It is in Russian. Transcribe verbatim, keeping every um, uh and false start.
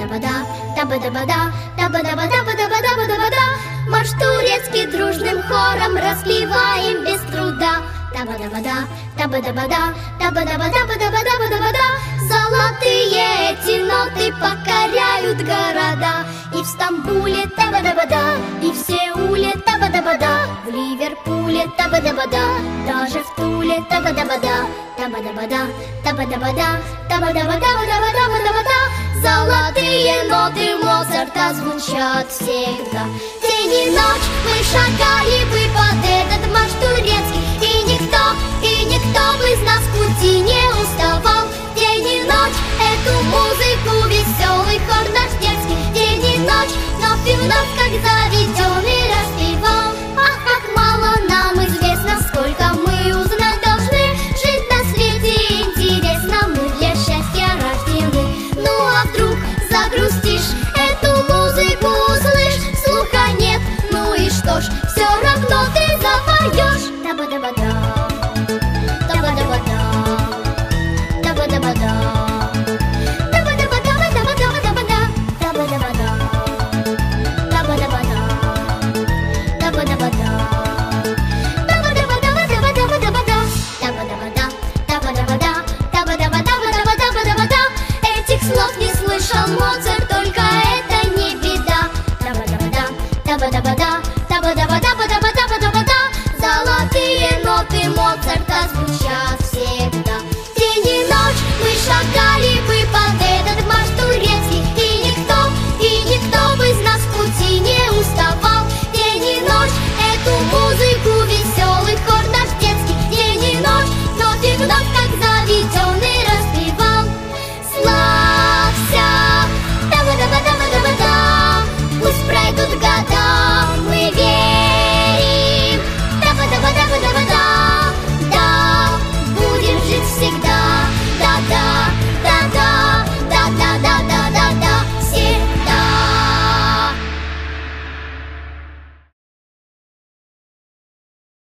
Таба-да-ба-да, таба-да-ба-да, таба-да-ба-да-ба-да-ба-да-ба-да. Марш турецкий дружным хором распеваем без труда. Таба-да-ба-да, таба-да-ба-да, таба-да-ба-да-ба-да-ба-да-ба-да. Золотые эти ноты покоряют города. И в Стамбуле таба-да-ба-да, и в Сеуле таба-да-ба-да, в Ливерпуле таба-да-ба-да, даже в Туле таба-да-ба-да. Таба-да-ба-да, таба-да-ба-да, таба-да-ба-да-ба-да-ба-да-ба-да. Золотые ноты Моцарта звучат всегда. День и ночь мы шагали бы под этот марш турецкий, и никто, и никто бы из нас в пути не уставал. День и ночь эту музыку веселый хор наш детский. День и ночь вновь и вновь, как заведем.